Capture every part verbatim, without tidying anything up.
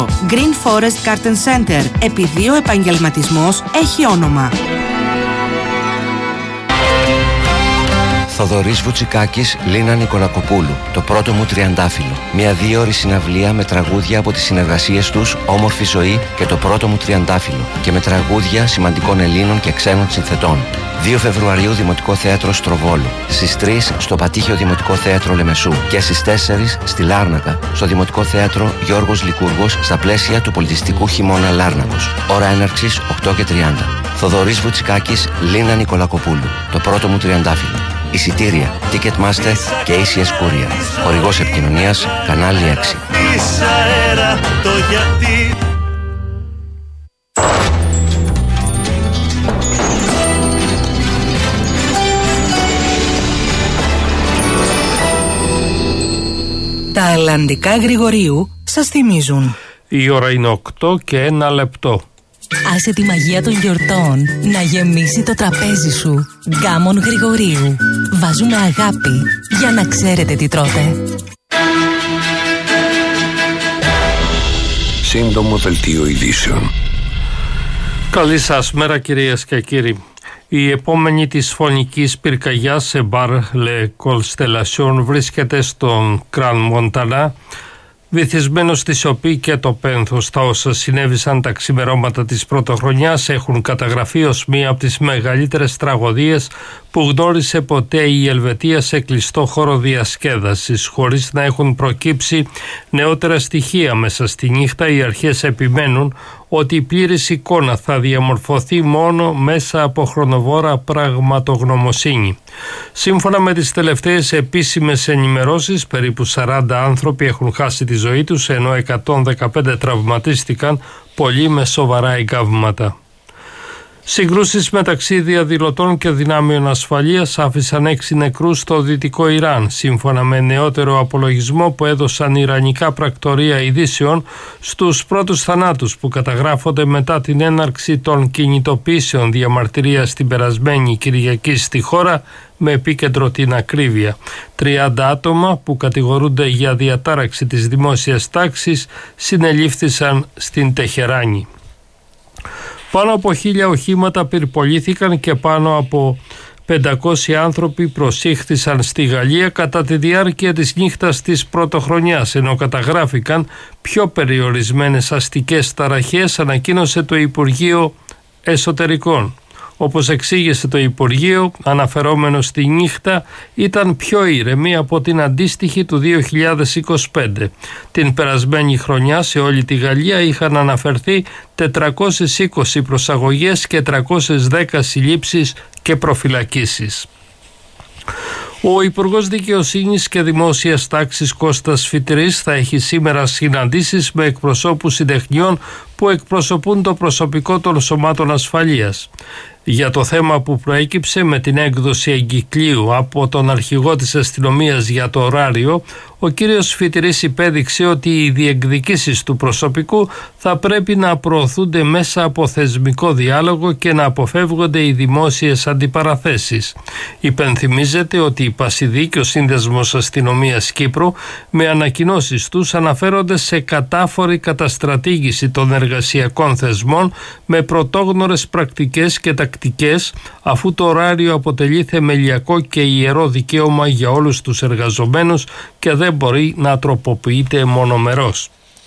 Green Forest Garden Center. Επειδή ο επαγγελματισμός έχει όνομα. Θοδωρής Βουτσικάκης, Λίνα Νικολακοπούλου. Το πρώτο μου τριαντάφυλλο. Μια δύο ώρη συναυλία με τραγούδια από τις συνεργασίες τους, Όμορφη ζωή και Το πρώτο μου τριαντάφυλλο. Και με τραγούδια σημαντικών Ελλήνων και ξένων συνθετών. δύο Φεβρουαρίου Δημοτικό Θέατρο Στροβόλου. Στις τρεις στο Πατήχιο Δημοτικό Θέατρο Λεμεσού. Και στις τέσσερις στη Λάρνακα, στο Δημοτικό Θέατρο Γιώργος Λικούργος, στα πλαίσια του πολιτιστικού χειμώνα Λάρνακος. Ώρα έναρξης οκτώ και τριάντα. Θοδωρής Βουτσικάκης, Λίνα Νικολακοπούλου. Το πρώτο μου τριαντάφυλλο. Εισιτήρια, Ticketmaster και έι σι ες Courier. Χορηγός επικοινωνίας, κανάλι έξι. Τα Ελλαντικά Γρηγορίου σας θυμίζουν. Η ώρα είναι οκτώ και ένα λεπτό. Άσε τη μαγεία των γιορτών να γεμίσει το τραπέζι σου. Γκάμον Γρηγορίου. Βάζουμε αγάπη για να ξέρετε τι τρώτε. Σύντομο δελτίο ειδήσεων. Καλή σας μέρα κυρίες και κύριοι. Η επόμενη της φωνικής πυρκαγιάς σε μπαρ Le Constellation βρίσκεται στον Κραν Μοντανά, βυθισμένο στη σιωπή και το πένθος. Τα όσα συνέβησαν τα ξημερώματα της πρωτοχρονιάς έχουν καταγραφεί ως μία από τις μεγαλύτερες τραγωδίες που γνώρισε ποτέ η Ελβετία σε κλειστό χώρο διασκέδασης. Χωρίς να έχουν προκύψει νεότερα στοιχεία μέσα στη νύχτα, οι αρχές επιμένουν ότι η πλήρης εικόνα θα διαμορφωθεί μόνο μέσα από χρονοβόρα πραγματογνωμοσύνη. Σύμφωνα με τις τελευταίες επίσημες ενημερώσεις, περίπου σαράντα άνθρωποι έχουν χάσει τη ζωή τους, ενώ εκατόν δεκαπέντε τραυματίστηκαν, πολλοί με σοβαρά εγκάβματα. Συγκρούσεις μεταξύ διαδηλωτών και δυνάμεων ασφαλείας άφησαν έξι νεκρούς στο δυτικό Ιράν, σύμφωνα με νεότερο απολογισμό που έδωσαν ιρανικά πρακτορεία ειδήσεων. Στους πρώτους θανάτους που καταγράφονται μετά την έναρξη των κινητοποιήσεων διαμαρτυρίας την περασμένη Κυριακή στη χώρα, με επίκεντρο την ακρίβεια. τριάντα άτομα που κατηγορούνται για διατάραξη της δημόσιας τάξης συνελήφθησαν στην Τεχεράνη. Πάνω από χίλια οχήματα πυρπολήθηκαν και πάνω από πεντακόσιοι άνθρωποι προσήχθησαν στη Γαλλία κατά τη διάρκεια της νύχτας της πρωτοχρονιάς, ενώ καταγράφηκαν πιο περιορισμένες αστικές ταραχές, ανακοίνωσε το Υπουργείο Εσωτερικών. Όπως εξήγησε το Υπουργείο, αναφερόμενο στη νύχτα, ήταν πιο ήρεμη από την αντίστοιχη του δύο χιλιάδες είκοσι πέντε. Την περασμένη χρονιά σε όλη τη Γαλλία είχαν αναφερθεί τετρακόσιες είκοσι προσαγωγές και τριακόσιες δέκα συλλήψεις και προφυλακίσεις. Ο Υπουργός Δικαιοσύνης και Δημόσιας Τάξης Κώστας Φιτρής θα έχει σήμερα συναντήσεις με εκπροσώπους συντεχνιών που εκπροσωπούν το προσωπικό των σωμάτων ασφαλείας. Για το θέμα που προέκυψε με την έκδοση εγκυκλίου από τον αρχηγό της αστυνομίας για το ωράριο, ο κύριος Φιτρής υπέδειξε ότι οι διεκδικήσεις του προσωπικού θα πρέπει να προωθούνται μέσα από θεσμικό διάλογο και να αποφεύγονται οι δημόσιες αντιπαραθέσεις. Υπενθυμίζεται ότι η Πασιδή και ο Σύνδεσμος Αστυνομίας Κύπρου με ανακοινώσεις τους αναφέρονται σε κατάφορη καταστρατήγηση των εργασιακών θεσμών με πρωτόγνωρες πρακτικές και τακτικές, αφού το ωράριο αποτελεί θεμελιακό και ιερό δικαίωμα για όλους τους εργαζομένους και δεν μπορεί να τροποποιείται μονομερός.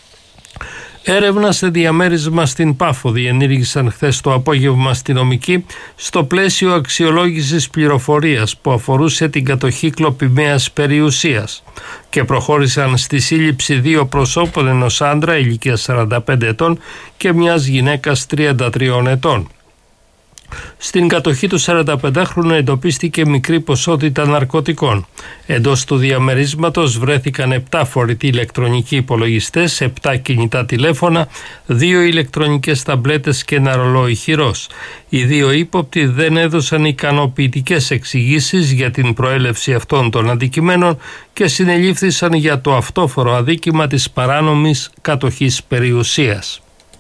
Έρευνα σε διαμέρισμα στην Πάφο διενήργησαν χθες το απόγευμα αστυνομικοί στο πλαίσιο αξιολόγησης πληροφορίας που αφορούσε την κατοχή κλοπημαίας περιουσίας και προχώρησαν στη σύλληψη δύο προσώπων, ενός άντρα ηλικίας σαράντα πέντε ετών και μιας γυναίκας τριάντα τριών ετών. Στην κατοχή του σαρανταπεντάχρονου εντοπίστηκε μικρή ποσότητα ναρκωτικών. Εντός του διαμερίσματος βρέθηκαν επτά φορητοί ηλεκτρονικοί υπολογιστές, επτά κινητά τηλέφωνα, δύο ηλεκτρονικές ταμπλέτες και ένα ρολόι χειρός. Οι δύο ύποπτοι δεν έδωσαν ικανοποιητικές εξηγήσεις για την προέλευση αυτών των αντικειμένων και συνελήφθησαν για το αυτόφορο αδίκημα της παράνομης κατοχής περιουσίας.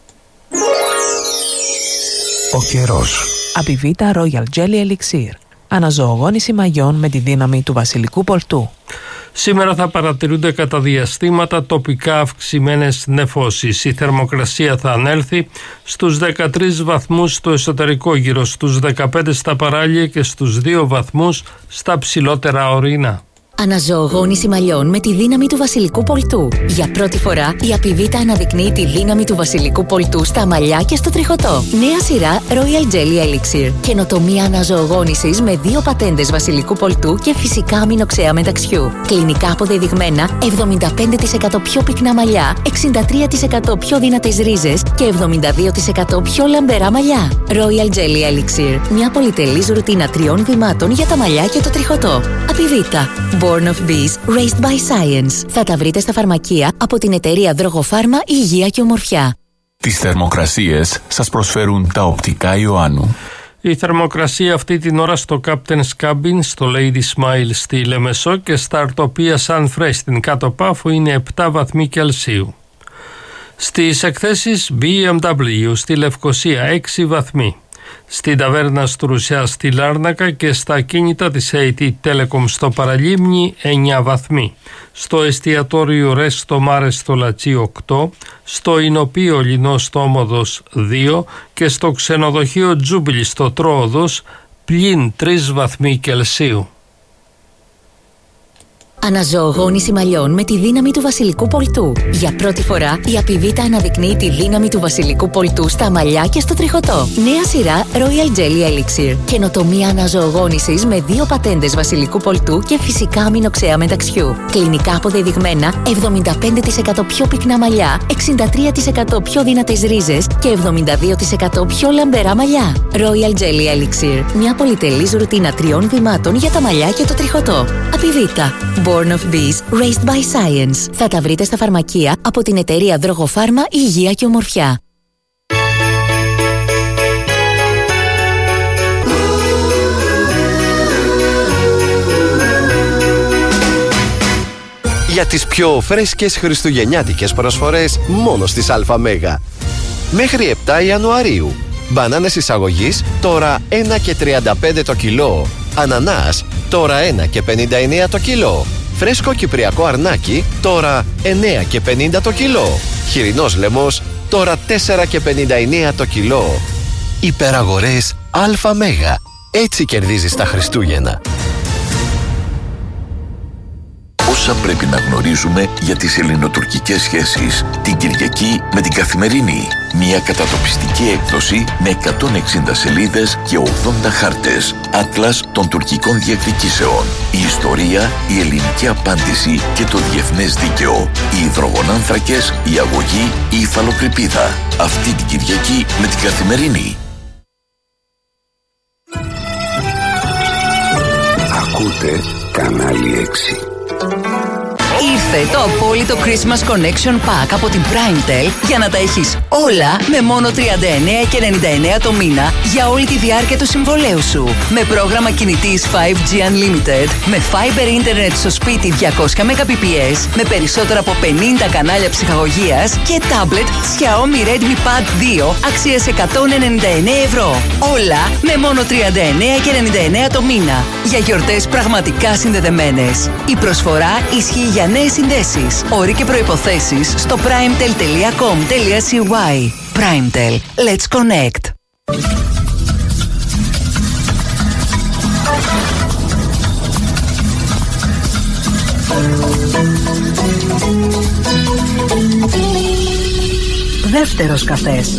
Ο καιρός. Απιβίτα Royal Jelly Elixir. Αναζωογόνηση μαγιών με τη δύναμη του βασιλικού πορτού. Σήμερα θα παρατηρούνται κατά διαστήματα τοπικά αυξημένες νεφώσεις. Η θερμοκρασία θα ανέλθει στους δεκατρείς βαθμούς στο εσωτερικό, γύρω στους δεκαπέντε στα παράλια και στους δύο βαθμούς στα ψηλότερα ορεινά. Αναζωογόνηση μαλλιών με τη δύναμη του βασιλικού πολτού. Για πρώτη φορά η Απιβίτα αναδεικνύει τη δύναμη του βασιλικού πολτού στα μαλλιά και στο τριχωτό. Νέα σειρά Royal Jelly Elixir. Καινοτομία αναζωογόνησης με δύο πατέντες βασιλικού πολτού και φυσικά αμινοξέα μεταξιού. Κλινικά αποδεδειγμένα εβδομήντα πέντε τοις εκατό πιο πυκνά μαλλιά, εξήντα τρία τοις εκατό πιο δυνατές ρίζες και εβδομήντα δύο τοις εκατό πιο λαμπερά μαλλιά. Royal Jelly Elixir. Μια πολυτελής ρουτίνα τριών βημάτων για τα μαλλιά και το τριχωτό. Απιβίτα. Born of Bees, Raised by Science. Θα τα βρείτε στα φαρμακεία από την εταιρεία Δρογοφάρμα Υγεία και Ομορφιά. Τις θερμοκρασίες σας προσφέρουν τα οπτικά Ιωάννου. Η θερμοκρασία αυτή την ώρα στο Captain's Cabin, στο Lady Smile στη Λεμεσό και στα Αρτοπία Sunfresh στην Κάτω Πάφο είναι επτά βαθμοί Κελσίου. Στις εκθέσεις μπι εμ ντάμπλιου στη Λευκοσία έξι βαθμοί. Στην ταβέρνα Στρουσιά στη Λάρνακα και στα κίνητα της έι τι Telecom στο Παραλίμνη εννιά βαθμοί. Στο εστιατόριο Ρες στο Μάρε στο Λατσί οκτώ, στο Ινοπείο Λινό στο Όμοδος δύο και στο ξενοδοχείο Τζούμπιλι στο Τρόοδος πλην τρεις βαθμοί Κελσίου. Αναζωογόνηση μαλλιών με τη δύναμη του βασιλικού πολτού. Για πρώτη φορά η Απιβίτα αναδεικνύει τη δύναμη του βασιλικού πολτού στα μαλλιά και στο τριχωτό. Νέα σειρά Royal Jelly Elixir. Καινοτομία αναζωογόνησης με δύο πατέντες βασιλικού πολτού και φυσικά αμινοξέα μεταξιού. Κλινικά αποδεδειγμένα εβδομήντα πέντε τοις εκατό πιο πυκνά μαλλιά, εξήντα τρία τοις εκατό πιο δυνατές ρίζες και εβδομήντα δύο τοις εκατό πιο λαμπερά μαλλιά. Royal Jelly Elixir. Μια πολυτελής ρουτίνα τριών βημάτων για τα μαλλιά και το τριχωτό. Απιβίτα. Born of Bees, Raised by Science. Θα τα βρείτε στα φαρμακεία από την εταιρεία Δρογοφάρμα Υγεία και Ομορφιά. Για τις πιο φρέσκες χριστουγεννιάτικες προσφορές μόνο στις ΑΜ. Μέχρι επτά Ιανουαρίου. Μπανάνες εισαγωγής τώρα ένα και τριάντα πέντε το κιλό. Ανανάς τώρα ένα και πενήντα εννέα το κιλό. Φρέσκο κυπριακό αρνάκι τώρα εννέα και πενήντα το κιλό. Χοιρινός λαιμός τώρα τέσσερα και πενήντα εννέα το κιλό. Υπεραγορές ΑΜ. Έτσι κερδίζεις τα Χριστούγεννα. Όσα πρέπει να γνωρίζουμε για τις ελληνοτουρκικές σχέσεις. Την Κυριακή με την Καθημερινή. Μια κατατοπιστική έκδοση με εκατόν εξήντα σελίδες και ογδόντα χάρτες. Άτλας των τουρκικών διακδικήσεων. Η ιστορία, η ελληνική απάντηση και το διεθνές δίκαιο. Οι υδρογονάνθρακες, η αγωγή, η υφαλοκρηπίδα. Αυτή την Κυριακή με την Καθημερινή. Ακούτε κανάλι έξι. Ήρθε το απόλυτο Christmas Connection Pack από την Primetel για να τα έχεις όλα με μόνο τριάντα εννέα και ενενήντα εννέα το μήνα για όλη τη διάρκεια του συμβολέου σου. Με πρόγραμμα κινητής φάιβ τζι Unlimited, με Fiber Internet στο σπίτι διακόσια Mbps, με περισσότερα από πενήντα κανάλια ψυχαγωγίας και tablet Xiaomi Redmi Pad δύο αξίας εκατόν ενενήντα εννέα ευρώ. Όλα με μόνο τριάντα εννέα και ενενήντα εννέα το μήνα. Για γιορτές πραγματικά συνδεδεμένες. Η προσφορά ισχύει για νέες συνδέσεις. Όροι και προϋποθέσεις στο primetel τελεία com τελεία cy. Primetel. Let's connect. Δεύτερος καφές.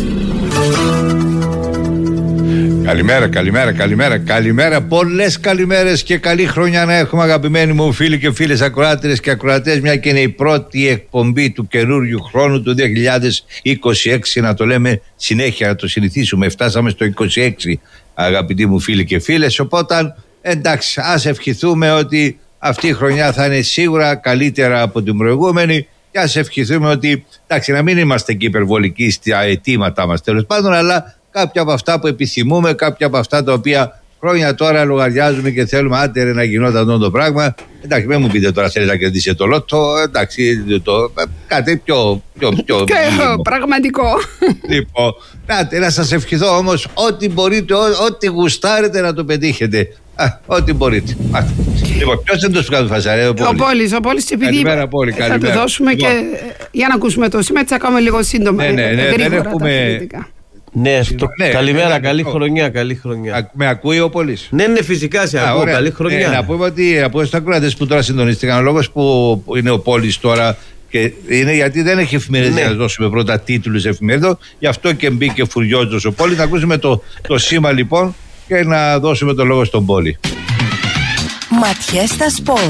Καλημέρα, καλημέρα, καλημέρα, καλημέρα. Πολλές καλημέρες και καλή χρονιά να έχουμε, αγαπημένοι μου φίλοι και φίλες ακροάτριες και ακροατές, μια και είναι η πρώτη εκπομπή του καινούριου χρόνου του δύο χιλιάδες είκοσι έξι. Να το λέμε συνέχεια, να το συνηθίσουμε. Φτάσαμε στο είκοσι έξι, αγαπητοί μου φίλοι και φίλες. Οπότε εντάξει, ας ευχηθούμε ότι αυτή η χρονιά θα είναι σίγουρα καλύτερα από την προηγούμενη. Και ας ευχηθούμε ότι, εντάξει, να μην είμαστε και υπερβολικοί στα αιτήματά μας τέλος πάντων, αλλά κάποια από αυτά που επιθυμούμε, κάποια από αυτά τα οποία χρόνια τώρα λογαριάζουμε και θέλουμε, άντε ρε, να γινόταν αυτό το πράγμα. Εντάξει, μην μου πείτε τώρα θέλετε να κερδίσετε το λότο, εντάξει, το, κάτι πιο, πιο, πιο και πραγματικό. Λοιπόν, να, να σας ευχηθώ όμως ό,τι μπορείτε, ό, ό,τι γουστάρετε να το πετύχετε. Α, ό,τι μπορείτε. Λοιπόν, ποιος είναι το Σπικάτου Φασαρέ, ο Πόλης. Ο Πόλης, ο Πόλης, επειδή καλημέρα, Πόλη, θα καλημέρα. του δώσουμε Λοιπόν. και για να ακούσουμε το σήμα, έτσι θα κάνουμε λίγο σύντομα. Ναι, ναι, ναι, γρήγορα, δεν έχουμε... Ναι, στο... ναι, καλημέρα, ναι, καλή ναι, χρονιά, καλή χρονιά. Α, με ακούει ο Πόλης. Ναι, ναι, φυσικά σε ακούω, καλή χρονιά. Ε, να πούμε ότι από τους ακροατές που τώρα συντονίστηκαν, ο λόγος που είναι ο Πόλης τώρα και είναι γιατί δεν έχει εφημερίδα ναι. για να δώσουμε πρώτα τίτλους εφημερίδων, γι' αυτό και μπήκε φουριόζος ο Πόλης. Να ακούσουμε το, το σήμα λοιπόν και να δώσουμε το λόγο στον Πόλη. Ματιές στα σπορ.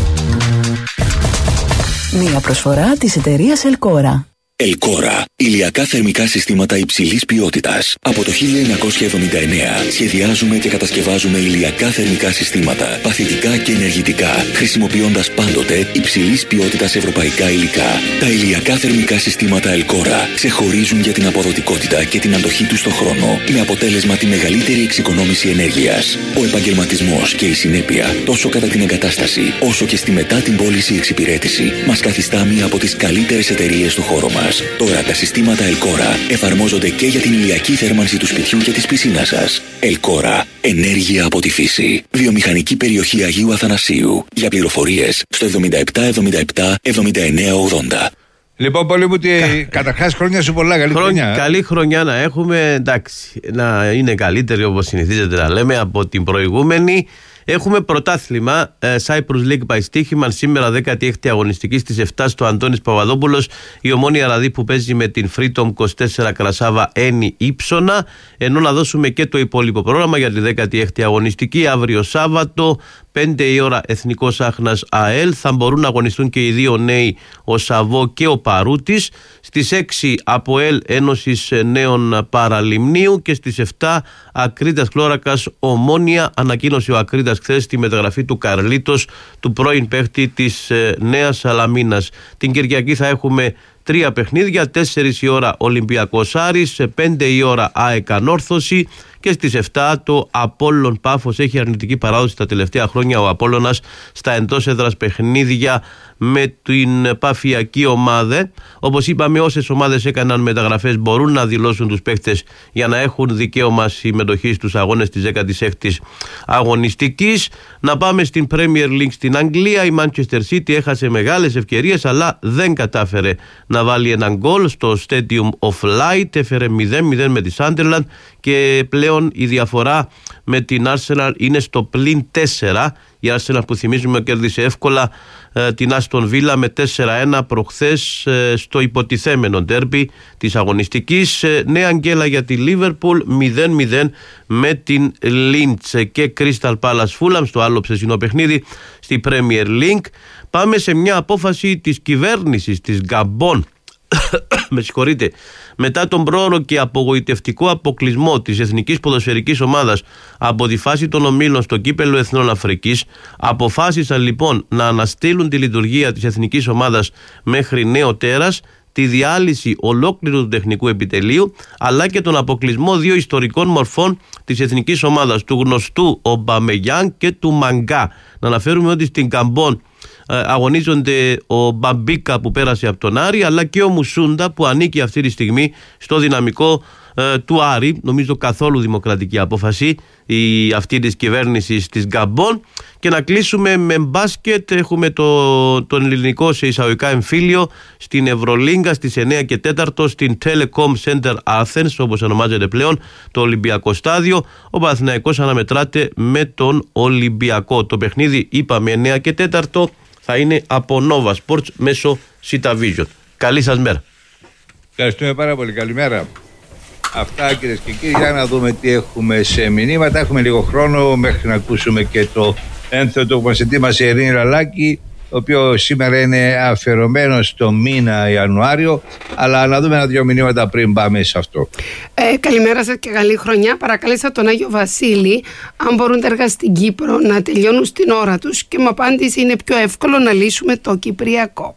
Μία προσφορά της εταιρείας Ελκόρα. Ελκόρα. Ηλιακά θερμικά συστήματα υψηλής ποιότητας. Από το χίλια εννιακόσια εβδομήντα εννέα σχεδιάζουμε και κατασκευάζουμε ηλιακά θερμικά συστήματα, παθητικά και ενεργητικά, χρησιμοποιώντας πάντοτε υψηλής ποιότητας ευρωπαϊκά υλικά. Τα ηλιακά θερμικά συστήματα Ελκόρα ξεχωρίζουν για την αποδοτικότητα και την αντοχή τους στον χρόνο, με αποτέλεσμα τη μεγαλύτερη εξοικονόμηση ενέργειας. Ο επαγγελματισμός και η συνέπεια, τόσο κατά την εγκατάσταση, όσο και στη μετά την πώληση εξυπηρέτηση, μας καθιστά μία από τις καλύτερες εταιρείες του χώρου μας. Τώρα τα συστήματα Ελκόρα εφαρμόζονται και για την ηλιακή θέρμανση του σπιτιού και της πισίνας σας. Ελκόρα. Ενέργεια από τη φύση. Βιομηχανική περιοχή Αγίου Αθανασίου. Για πληροφορίες στο εβδομήντα επτά εβδομήντα επτά εβδομήντα εννέα ογδόντα. Λοιπόν, πολύ μου, καταρχάς χρόνια σου πολλά. Καλή Χρόνια, χρονιά. καλή χρονιά να έχουμε. Εντάξει, να είναι καλύτερη όπως συνηθίζεται να λέμε από την προηγούμενη. Έχουμε πρωτάθλημα ε, Cyprus League by Στίχημαν σήμερα δέκατη έκτη αγωνιστική στις επτά στο Αντώνης Παπαδόπουλος, η Ομόνοια Ραδί που παίζει με την Freedom είκοσι τέσσερα Κρασάβα Ένι Ήψονα, ενώ να δώσουμε και το υπόλοιπο πρόγραμμα για τη δέκατη έκτη αγωνιστική αύριο Σάββατο πέντε η ώρα Εθνικός Άχνας ΑΕΛ, θα μπορούν να αγωνιστούν και οι δύο νέοι, ο Σαββό και ο Παρούτης. Στις έξι ΑΠΟΕΛ Ένωσης Νέων Παραλιμνίου και στις επτά Ακρίτας Κλώρακας Ομόνοια. Ανακοίνωσε ο Ακρίτας χθες τη μεταγραφή του Καρλίτος, του πρώην παίχτη της Νέας Σαλαμίνας. Την Κυριακή θα έχουμε τρία παιχνίδια, τέσσερις η ώρα Ολυμπιακός Άρης, πέντε η ώρα ΑΕΚ Ανόρθωση και στις επτά το Απόλλων Πάφος. Έχει αρνητική παράδοση τα τελευταία χρόνια ο Απόλλωνας στα εντός έδρας παιχνίδια με την παφιακή ομάδα. Όπως είπαμε, όσες ομάδες έκαναν μεταγραφές μπορούν να δηλώσουν τους παίκτες για να έχουν δικαίωμα συμμετοχή στους αγώνες της δέκατης έκτης αγωνιστικής. Να πάμε στην Premier League στην Αγγλία. Η Manchester City έχασε μεγάλες ευκαιρίες αλλά δεν κατάφερε να βάλει έναν γκολ στο Stadium of Light. Έφερε μηδέν μηδέν με τη Sunderland και πλέον η διαφορά με την Arsenal είναι στο πλην τέσσερα. Η Arsenal που θυμίζουμε κέρδισε εύκολα ε, την Aston Villa με τέσσερα ένα προχθές ε, στο υποτιθέμενο ντέρμπι της αγωνιστικής. Ε, νέα αγγέλα για τη Liverpool μηδέν μηδέν με την Leeds και Crystal Palace Fulham στο άλλο ψεσινό παιχνίδι στη Premier League. Πάμε σε μια απόφαση της κυβέρνησης της Γκαμπόν με συγχωρείτε, μετά τον πρόωρο και απογοητευτικό αποκλεισμό της εθνικής ποδοσφαιρικής ομάδας από τη φάση των ομίλων στο κύπελλο Εθνών Αφρικής, αποφάσισαν λοιπόν να αναστείλουν τη λειτουργία της εθνικής ομάδας μέχρι νέο τέρας, τη διάλυση ολόκληρου του τεχνικού επιτελείου αλλά και τον αποκλεισμό δύο ιστορικών μορφών της εθνικής ομάδας, του γνωστού Ομπαμεγιάνγκ και του Μαγκά. Να αναφέρουμε ότι στην Καμπόν αγωνίζονται ο Μπαμπίκα που πέρασε από τον Άρη αλλά και ο Μουσούντα που ανήκει αυτή τη στιγμή στο δυναμικό ε, του Άρη. Νομίζω καθόλου δημοκρατική απόφαση η, αυτή της κυβέρνησης της Γκαμπόν. Και να κλείσουμε με μπάσκετ. Έχουμε το, τον ελληνικό σε εισαγωγικά εμφύλιο στην Ευρωλίγκα στις εννέα και τέσσερα στην Telecom Center Athens, όπως ονομάζεται πλέον το Ολυμπιακό Στάδιο. Ο Παναθηναϊκός αναμετράται με τον Ολυμπιακό. Το παιχνίδι είπαμε εννέα και τέσσερα θα είναι από Nova Sports μέσω Citavision. Καλή σας μέρα. Ευχαριστούμε πάρα πολύ. Καλημέρα. Αυτά κυρίες και κύριοι, για να δούμε τι έχουμε σε μηνύματα. Έχουμε λίγο χρόνο μέχρι να ακούσουμε και το ένθετο που μας ετοίμασε η Ειρήνη Ραλάκη, το οποίο σήμερα είναι αφιερωμένο στο μήνα Ιανουάριο. Αλλά να δούμε ένα-δυο μηνύματα πριν πάμε σε αυτό. Ε, καλημέρα σας και καλή χρονιά. Παρακάλεσα τον Άγιο Βασίλη αν μπορούν τα έργα στην Κύπρο να τελειώνουν στην ώρα τους και μου απάντηση είναι πιο εύκολο να λύσουμε το Κυπριακό.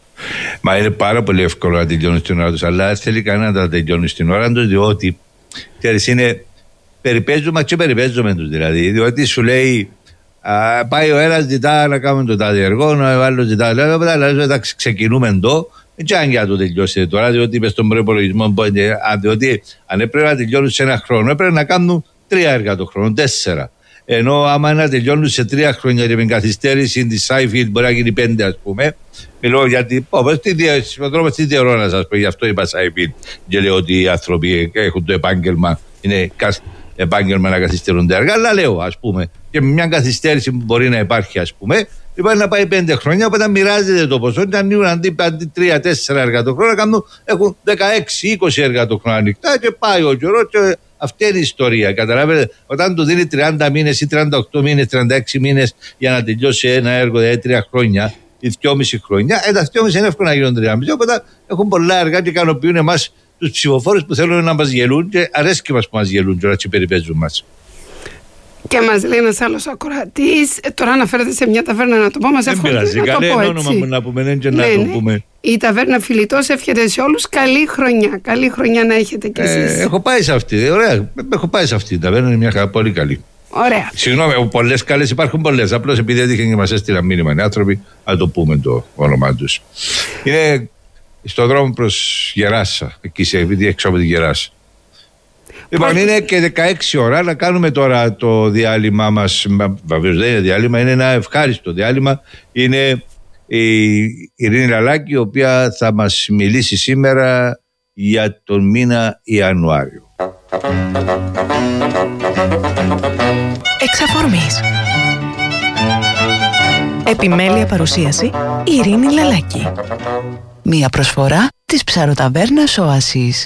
Μα είναι πάρα πολύ εύκολο να τελειώνουν στην ώρα τους, αλλά θέλει κανένα να τα τελειώνει στην ώρα τους, διότι ξέρεις, είναι περιπέζουμε και περιπέζουμε τους δηλαδή, διότι σου λέει α, πάει ο ένας ζητά να κάνουμε το τάδε έργο, ο άλλος ζητά αλλά εντάξει ξεκινούμε εδώ και αν για το τελειώσετε τώρα, διότι είπες στον προϋπολογισμό διότι αν έπρεπε να τελειώνουν σε ένα χρόνο έπρεπε να κάνουν τρία έργα το χρόνο, τέσσερα. Ενώ άμα να τελειώνουν σε τρία χρόνια και με καθυστέρηση τη Σάιφιλντ μπορεί να γίνει πέντε, ας πούμε. Μιλώ γιατί ο δρόμος της Διερώνας, ας πούμε, γι' αυτό είπα Σάιφιλντ. Και λέω ότι οι άνθρωποι έχουν το επάγγελμα, είναι επάγγελμα να καθυστερούν τα έργα. Αλλά λέω, ας πούμε, και με μια καθυστέρηση που μπορεί να υπάρχει, ας πούμε, υπάρχει να πάει πέντε χρόνια, οπότε μοιράζεται το ποσό. Και ανοίγουν αντί τρία τέσσερα έργα το χρόνο, κάνουν, έχουν δεκαέξι είκοσι έργα το χρόνο ανοιχτά και πάει ο καιρός. Και αυτή είναι η ιστορία. Καταλάβετε, όταν του δίνει τριάντα μήνες ή τριάντα οκτώ μήνες, τριάντα έξι μήνες για να τελειώσει ένα έργο, δηλαδή τρία χρόνια ή δυόμιση χρόνια, ε, τα δυόμιση είναι εύκολο να γίνουν τριάμιση. Οπότε έχουν πολλά έργα και ικανοποιούν εμάς τους ψηφοφόρους που θέλουν να μας γελούν και αρέσκει μας που μας γελούν και να περιπέζουν μας. Και μας λέει ένας άλλος ακροατής, ε, τώρα αναφέρεται σε μια ταβέρνα να το πω, μας εύχονται να το πω έτσι. Όνομα μου να πούμε, και να ναι, το ναι. πούμε. Η ταβέρνα Φιλιτός εύχεται σε όλους καλή χρονιά. Καλή χρονιά να έχετε κι εσείς. Ε, έχω πάει σε αυτή, ωραία, έχω πάει σε αυτή. Η ταβέρνα είναι μια πολύ καλή. Ωραία. Συγγνώμη, πολλές καλές υπάρχουν πολλές. Απλώς επειδή έτυχε και μας έστειλαν μήνυμα οι άνθρωποι, να το πούμε το όνομά τους. Είναι στον δρόμο προς Γεράσα, εκεί σε έξω από τη Γεράσα. Λοιπόν, είναι και δεκαέξι ώρα να κάνουμε τώρα το διάλειμμα μας. Βεβαίως δεν είναι διάλειμμα, είναι ένα ευχάριστο διάλειμμα. Είναι η Ειρήνη Λαλάκη, η οποία θα μας μιλήσει σήμερα για τον μήνα Ιανουάριο. Εξ αφορμής. Επιμέλεια παρουσίαση η Ειρήνη Λαλάκη. Μία προσφορά της ψαροταβέρνας Οάσης.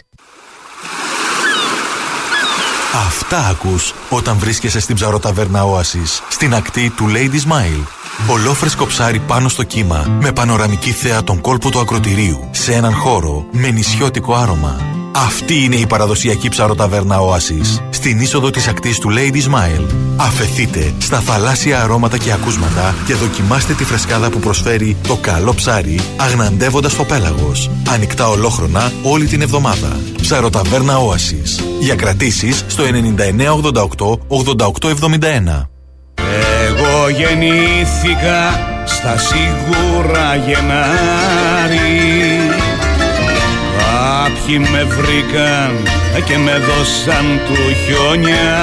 Αυτά ακούς όταν βρίσκεσαι στην ψαροταβέρνα Oasis, στην ακτή του Lady Smile. Ολόφρεσκο ψάρι πάνω στο κύμα, με πανοραμική θέα τον κόλπο του ακρωτηρίου, σε έναν χώρο με νησιώτικο άρωμα. Αυτή είναι η παραδοσιακή ψαροταβέρνα Oasis, στην είσοδο της ακτής του Lady Smile. Αφεθείτε στα θαλάσσια αρώματα και ακούσματα και δοκιμάστε τη φρεσκάδα που προσφέρει το καλό ψάρι, αγναντεύοντας το πέλαγος. Ανοιχτά ολόχρονα όλη την εβδομάδα. Ψαροταβέρνα Oasis. Για κρατήσεις στο ενενήντα εννέα ογδόντα οκτώ ογδόντα οκτώ εβδομήντα ένα. Εγώ γεννήθηκα στα σίγουρα Γενάρη. Κάποιοι με βρήκαν και με δώσαν του χιόνια.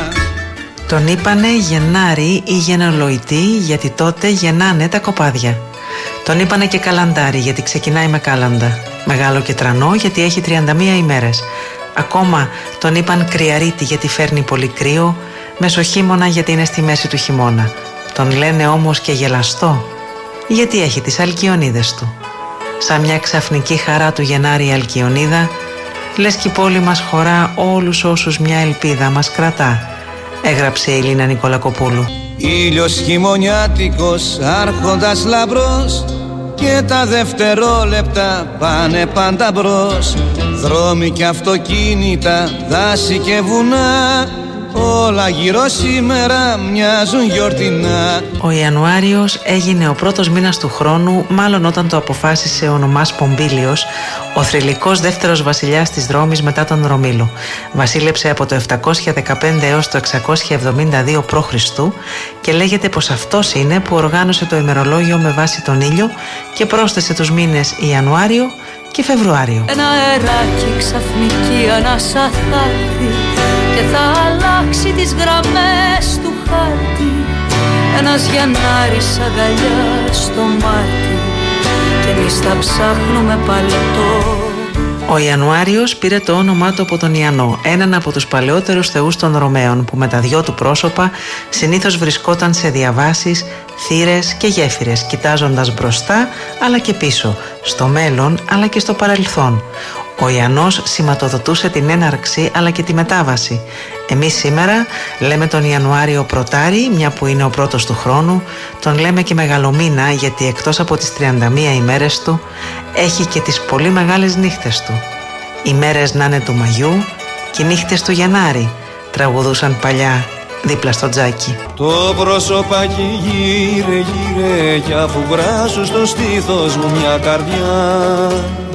Τον είπανε Γενάρη ή Γενολοητή γιατί τότε γεννάνε τα κοπάδια. Τον είπανε και Καλαντάρι γιατί ξεκινάει με κάλαντα. Μεγάλο και τρανό γιατί έχει τριάντα μία ημέρες. Ακόμα τον είπαν Κρυαρίτη γιατί φέρνει πολύ κρύο. Μεσοχύμωνα γιατί είναι στη μέση του χειμώνα. Τον λένε όμως και Γελαστό γιατί έχει τις Αλκιονίδες του. Σαν μια ξαφνική χαρά του Γενάρη η Αλκιονίδα, λες κι η πόλη μας χωρά όλους όσους μια ελπίδα μας κρατά, έγραψε η Λίνα Νικολακοπούλου. Ήλιος χειμωνιάτικος, άρχοντας λαμπρός, και τα δευτερόλεπτα πάνε πάντα μπρος. Δρόμοι και αυτοκίνητα, δάση και βουνά, όλα γύρω σήμερα μοιάζουν γιορτινά. Ο Ιανουάριος έγινε ο πρώτος μήνας του χρόνου, μάλλον όταν το αποφάσισε ο Ονομάς Πομπίλιος, ο θρυλικός δεύτερος βασιλιάς της Ρώμης μετά τον Ρωμήλο. Βασίλεψε από το επτακόσια δεκαπέντε έως το εξακόσια εβδομήντα δύο π.Χ. και λέγεται πως αυτός είναι που οργάνωσε το ημερολόγιο με βάση τον ήλιο και πρόσθεσε τους μήνες Ιανουάριο και Φεβρουάριο. Ένα αεράκι ξαφνική ανάσα θα έρθει και θα αλλάξει τις γραμμές του χάρτη. Ένας Γενάρης αγκαλιά στο Μάρτι και εμείς θα ψάχνουμε παλαιτό. Ο Ιανουάριος πήρε το όνομά του από τον Ιαννό, έναν από τους παλαιότερους θεούς των Ρωμαίων που με τα δυο του πρόσωπα συνήθως βρισκόταν σε διαβάσεις, θύρες και γέφυρες, κοιτάζοντας μπροστά αλλά και πίσω, στο μέλλον αλλά και στο παρελθόν. Ο Ιαννός σηματοδοτούσε την έναρξη αλλά και τη μετάβαση. Εμείς σήμερα λέμε τον Ιανουάριο Πρωτάρι, μια που είναι ο πρώτος του χρόνου. Τον λέμε και Μεγαλομήνα γιατί εκτός από τις τριάντα μία ημέρες του έχει και τις πολύ μεγάλες νύχτες του. Οι μέρες να είναι του Μαγιού και οι νύχτες του Γενάρη, τραγουδούσαν παλιά δίπλα στο τζάκι. Το προσωπάκι γύρε γύρε κι αφού βράσου στο στήθος μου μια καρδιά,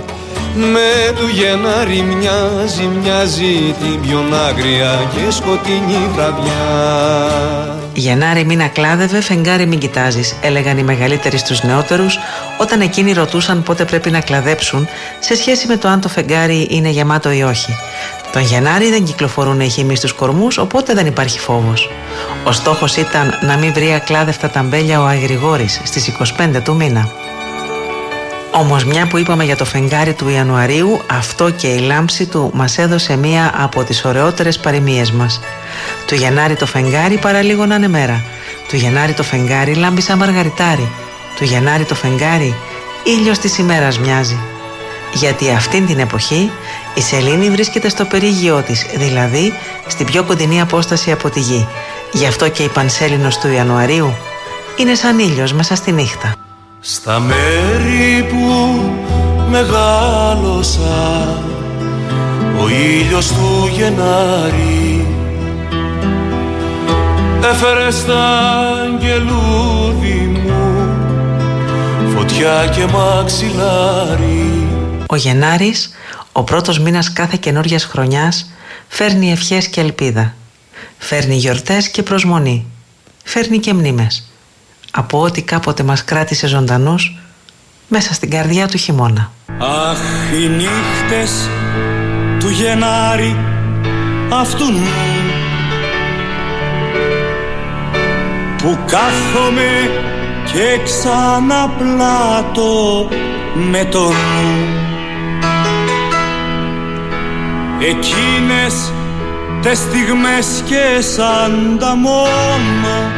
με του Γενάρη μοιάζει, μοιάζει την πιο άγρια και σκοτεινή βραδιά. Γενάρη μήνα κλάδευε, φεγγάρι μην κοιτάζεις, έλεγαν οι μεγαλύτεροι στους νεότερους όταν εκείνοι ρωτούσαν πότε πρέπει να κλαδέψουν σε σχέση με το αν το φεγγάρι είναι γεμάτο ή όχι. Τον Γενάρη δεν κυκλοφορούν οι χήμοι στους κορμούς, οπότε δεν υπάρχει φόβος. Ο στόχος ήταν να μην βρει ακλάδευτα ταμπέλια ο Αγρηγόρης στις είκοσι πέντε του μήνα. Όμως μια που είπαμε για το φεγγάρι του Ιανουαρίου, αυτό και η λάμψη του μας έδωσε μία από τις ωραιότερες παροιμίες μας. Του Γενάρη το φεγγάρι παραλίγο να είναι μέρα. Του Γενάρη το φεγγάρι λάμπει σαν μαργαριτάρι. Του Γενάρη το φεγγάρι ήλιος της ημέρας μοιάζει. Γιατί αυτήν την εποχή η σελήνη βρίσκεται στο περίγυό της, δηλαδή στην πιο κοντινή απόσταση από τη γη. Γι' αυτό και η πανσέλινος του Ιανουαρίου είναι σαν ήλιος μέσα στη νύχτα. Στα μέρη που μεγάλωσα, ο ήλιος του Γενάρη έφερε στα αγγελούδι μου φωτιά και μαξιλάρι. Ο Γενάρης, ο πρώτος μήνας κάθε καινούριας χρονιάς, φέρνει ευχές και ελπίδα. Φέρνει γιορτές και προσμονή. Φέρνει και μνήμες από ό,τι κάποτε μας κράτησε ζωντανούς μέσα στην καρδιά του χειμώνα. Αχ, οι νύχτες του Γενάρη αυτού που κάθομαι και ξαναπλάτω με το νου. Εκείνες τες στιγμές και σαν τα μόνα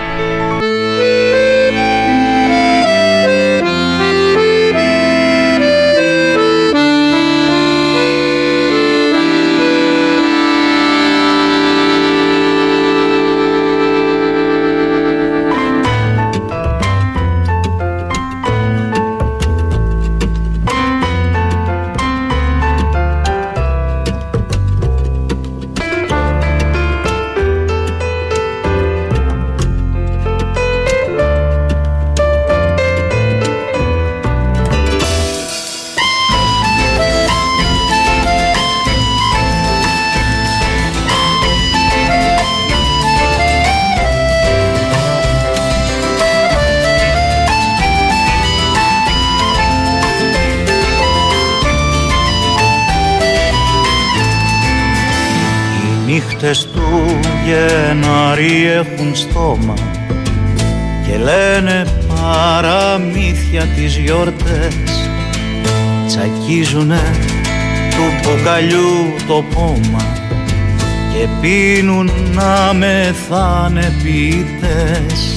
νύχτες του Γενάρη έχουν στόμα και λένε παραμύθια τις γιορτές. Τσακίζουνε του μπουκαλιού το πόμα και πίνουν να μεθάνε ποιητές.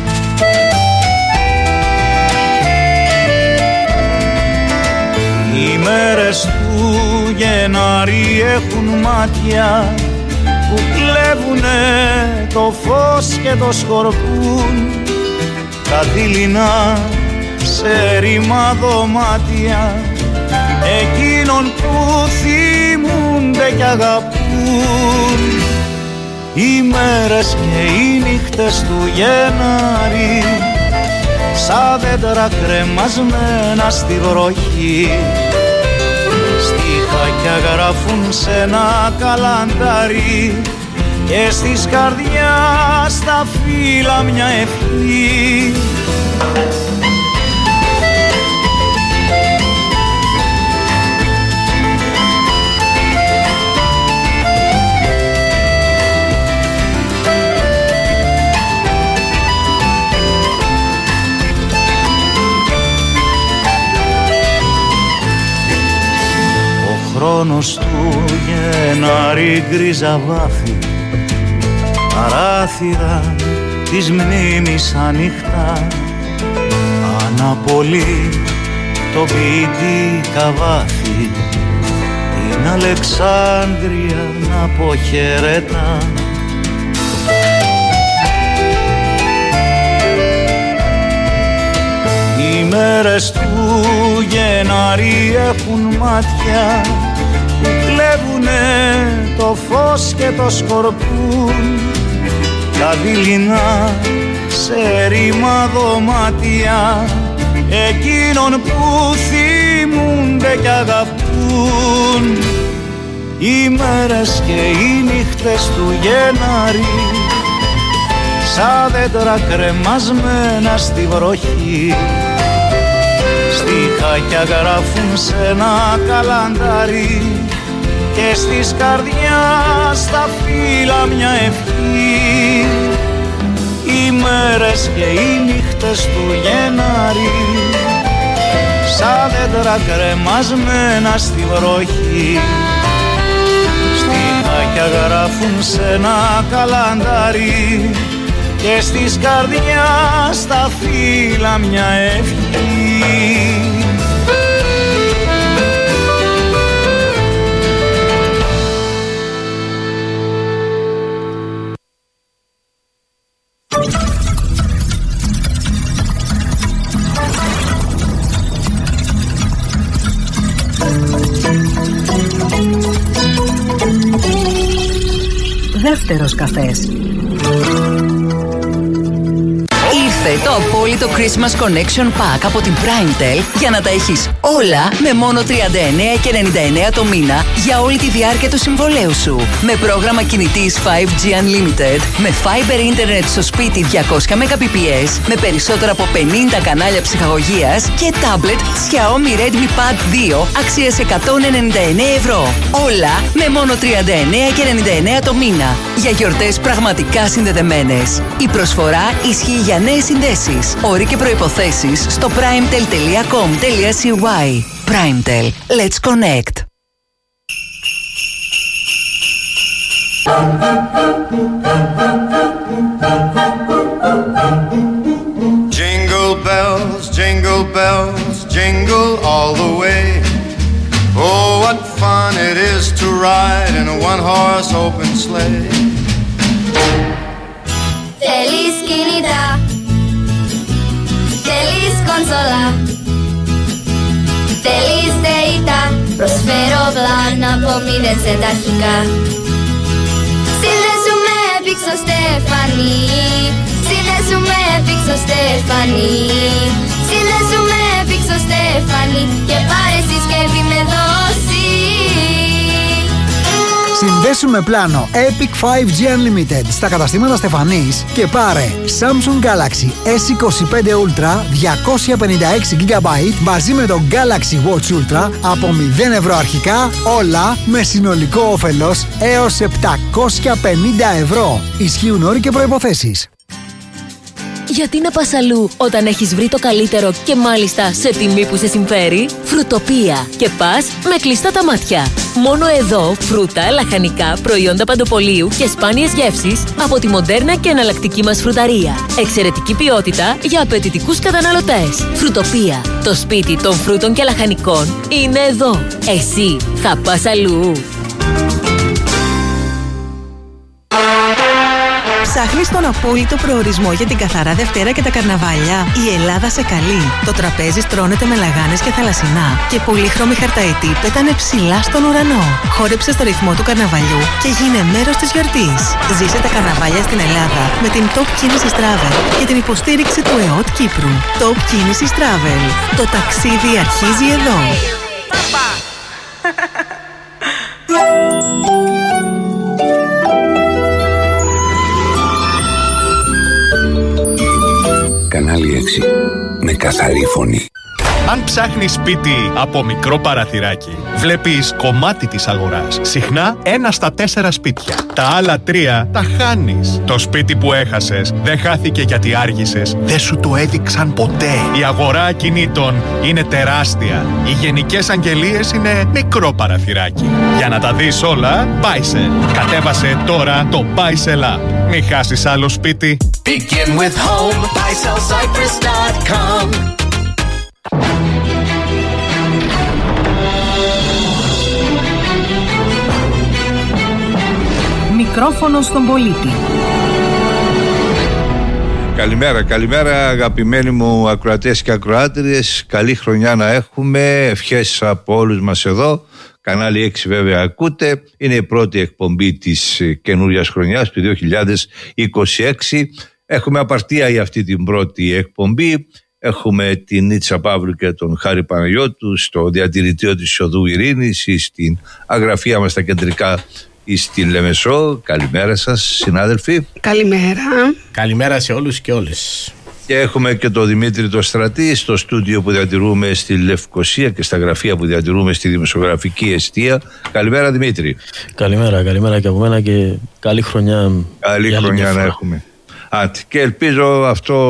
Οι μέρες του Γενάρη έχουν μάτια που κλέβουνε το φως και το σκορπούν, τα δειλινά σε ρημά δωμάτια εκείνων που θυμούνται κι αγαπούν. Οι μέρες και οι νύχτες του Γενάρη σαν δέντρα κρεμασμένα στη βροχή, στιχάκια γράφουν σε ένα καλαντάρι και στις καρδιάς τα φύλλα μια ευχή. Ο χρόνος του Γενάρη γκρίζα βάφη, παράθυρα της μνήμης ανοιχτά, αναπολύ το ποιητή καβάφι, την Αλεξάνδρεια να αποχαιρετά. Οι μέρες του Γενάρη έχουν μάτια που κλέβουνε το φως και το σκορπούν, τα δειλινά σε ρημά δωμάτια εκείνων που θυμούνται κι αγαπούν. Οι μέρες και οι νύχτες του Γενάρη σαν δέντρα κρεμασμένα στη βροχή, στιχάκια γράφουν σε ένα καλαντάρι και στις καρδιάς τα φύλλα μια ευχή. οι μέρες και οι νύχτες του Γενάρη σαν δέντρα κρεμασμένα στη βροχή στιχάκια γράφουν σε ένα καλαντάρι και στις καρδιάς τα φύλλα μια ευχή. Δεύτερος καφές. Ήρθε το απόλυτο Christmas Connection Pack από την PrimeTel για να τα έχεις όλα με μόνο τριάντα εννέα και ενενήντα εννέα το μήνα για όλη τη διάρκεια του συμβολέου σου. Με πρόγραμμα κινητής φάιβ τζι Unlimited, με Fiber Internet στο σπίτι διακόσια Mbps, με περισσότερα από πενήντα κανάλια ψυχαγωγίας και tablet Xiaomi Redmi Pad δύο αξίας εκατόν ενενήντα εννέα ευρώ. Όλα με μόνο τριάντα εννέα και ενενήντα εννέα το μήνα. Για γιορτές πραγματικά συνδεδεμένες. Η προσφορά ισχύει για νέες συνδέσεις. Όροι και προϋποθέσεις στο primetel τελεία com τελεία cy. PrimeTel. Let's connect. Jingle bells, jingle bells, jingle all the way. Oh, what fun it is to ride in a one-horse open sleigh. Θέλεις κινητά, θέλεις κονσόλα, θέλεις data, προσφέρω πλάνα από μηδέν σε τα αρχικά. Σύνδεσου με Pixel Στέφανη, σύνδεσου με Pixel Στέφανη, σύνδεσου με Pixel Στέφανη και πάρε συσκευή με δόση. Συνδέσου με πλάνο Epic φάιβ τζι Unlimited στα καταστήματα Στεφανής και πάρε Samsung Galaxy ες είκοσι πέντε Ultra διακόσια πενήντα έξι τζι μπι μαζί με το Galaxy Watch Ultra από μηδέν ευρώ αρχικά, όλα με συνολικό όφελος έως επτακόσια πενήντα ευρώ. Ισχύουν όροι και προϋποθέσεις. Γιατί να πας αλλού όταν έχεις βρει το καλύτερο και μάλιστα σε τιμή που σε συμφέρει? Φρουτοπία. Και πας με κλειστά τα μάτια. Μόνο εδώ φρούτα, λαχανικά, προϊόντα παντοπολίου και σπάνιες γεύσεις από τη μοντέρνα και εναλλακτική μας φρουταρία. Εξαιρετική ποιότητα για απαιτητικούς καταναλωτές. Φρουτοπία. Το σπίτι των φρούτων και λαχανικών είναι εδώ. Εσύ θα πας αλλού? Ψάχνεις τον απόλυτο προορισμό για την καθαρά Δευτέρα και τα καρναβάλια? Η Ελλάδα σε καλεί. Το τραπέζι στρώνεται με λαγάνες και θαλασσινά και πολύχρωμοι χαρταετοί πέτανε ψηλά στον ουρανό. Χόρεψε στο ρυθμό του καρναβαλιού και γίνε μέρος της γιορτής. Ζήσε τα καρναβάλια στην Ελλάδα με την Top Κίνησης Travel και την υποστήριξη του ΕΟΤ Κύπρου. Top Κίνησης Travel. Το ταξίδι αρχίζει εδώ. Κανάλι έξι. Με καθαρή φωνή. Αν ψάχνεις σπίτι από μικρό παραθυράκι, βλέπεις κομμάτι της αγοράς. Συχνά ένα στα τέσσερα σπίτια. Τα άλλα τρία τα χάνεις. Το σπίτι που έχασες δεν χάθηκε γιατί άργησες. Δεν σου το έδειξαν ποτέ. Η αγορά ακινήτων είναι τεράστια. Οι γενικές αγγελίες είναι μικρό παραθυράκι. Για να τα δεις όλα, Buysell. Κατέβασε τώρα το Buysell App. Μην χάσεις άλλο σπίτι. Begin with home. buy sell cypress dot com. Μικρόφωνο στον πολίτη. Καλημέρα, καλημέρα αγαπημένοι μου ακροατές και ακροάτριες. Καλή χρονιά να έχουμε, ευχές από όλους μας εδώ. Κανάλι έξι βέβαια ακούτε. Είναι η πρώτη εκπομπή της καινούριας χρονιάς του δύο χιλιάδες είκοσι έξι. Έχουμε απαρτία για αυτή την πρώτη εκπομπή. Έχουμε την Νίτσα Παύλου και τον Χάρη Παναγιώτου στο διατηρητήριο της Οδού Ειρήνης ή στην αγραφία μας στα κεντρικά ή στην Λεμεσό. Καλημέρα σας συνάδελφοι. Καλημέρα. Καλημέρα σε όλους και όλες. Και έχουμε και τον Δημήτρη το Στρατή στο στούντιο που διατηρούμε στη Λευκοσία και στα γραφεία που διατηρούμε στη Δημοσιογραφική Εστία. Καλημέρα Δημήτρη. Καλημέρα, καλημέρα και από μένα και καλή χρονιά. Καλή χρονιά να έχουμε. Άντε. Και ελπίζω αυτό